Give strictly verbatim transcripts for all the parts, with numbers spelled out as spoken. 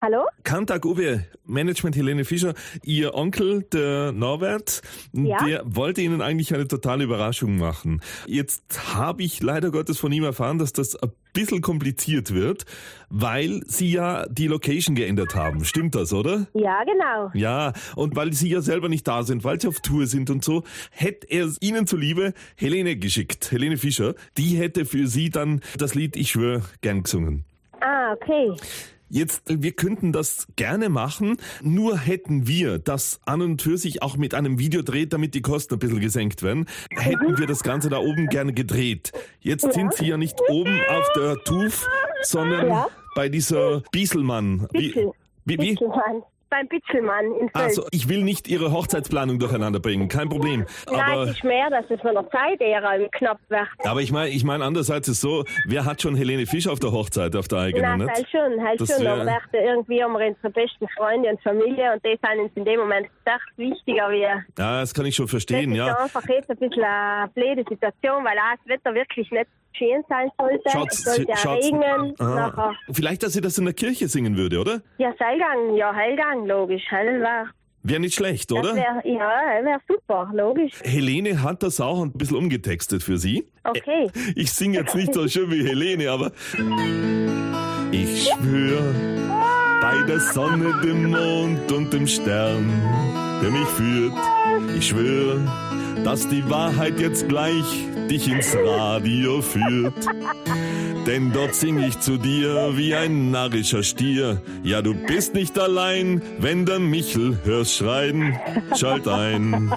Hallo? Kantak Uwe, Management Helene Fischer. Ihr Onkel, der Norbert, Ja? der wollte Ihnen eigentlich eine totale Überraschung machen. Jetzt habe ich leider Gottes von ihm erfahren, dass das ein bisschen kompliziert wird, weil Sie ja die Location geändert haben. Stimmt das, oder? Ja, genau. Ja, und weil Sie ja selber nicht da sind, weil Sie auf Tour sind und so, hätte er Ihnen zuliebe Helene geschickt, Helene Fischer. Die hätte für Sie dann das Lied Ich schwör gern gesungen. Ah, okay. Jetzt, wir könnten das gerne machen, nur hätten wir das an und für sich auch mit einem Video dreht, damit die Kosten ein bisschen gesenkt werden, hätten wir das Ganze da oben gerne gedreht. Jetzt Ja. sind Sie ja nicht oben auf der T U F, sondern Ja. bei dieser Bieselmann. Wie, Bitzel. wie, wie? Bitzelmann. Beim Bitzelmann in Feld. Also, ich will nicht Ihre Hochzeitsplanung durcheinander bringen, kein Problem. Nein, Aber, es ist mehr, dass es von der Zeit eher knapp wird. aber ich meine, ich meine andererseits ist so, wer hat schon Helene Fischer auf der Hochzeit, auf der eigenen, Nein, nicht? halt schon, halt Das schon. wär- Aber dachte, irgendwie haben wir unsere besten Freunde und Familie und die sind uns in dem Moment echt wichtiger wie... Ja, das kann ich schon Das verstehen, ist ja. einfach jetzt ein bisschen eine blöde Situation, weil auch das Wetter wirklich nicht schön sein sollte. Schaut's- es sollte schaut's- regnen. Ah. Nachher, Vielleicht, dass sie das in der Kirche singen würde, oder? ja, Seilgang, ja, Heilgang, logisch. Heil war, Wäre nicht schlecht, das oder? wär, ja, wäre super, logisch. Helene hat das auch ein bisschen umgetextet für Sie. Okay. Ich singe jetzt nicht so schön wie Helene, aber ich schwör bei der Sonne, dem Mond und dem Stern, der mich führt. Ich schwör, dass die Wahrheit jetzt gleich dich ins Radio führt. Denn dort sing ich zu dir wie ein narrischer Stier. Ja, du bist nicht allein, wenn der Michel hörst schreien, schalt ein.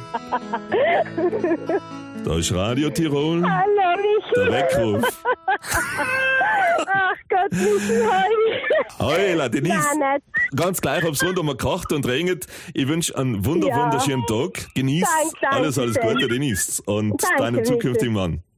Da ist Radio Tirol, Hallo, der Michi. Weckruf. Ach Gott, Michi, heu. Heula, Denise. Nein, nicht. Ganz gleich, ob's rundum kocht und regnet. Ich wünsche einen wunder Ja. wunderschönen Tag. Genießt Danke, danke alles, alles schön. Gute, Denise. Und Danke, deinem Michi. zukünftigen Mann.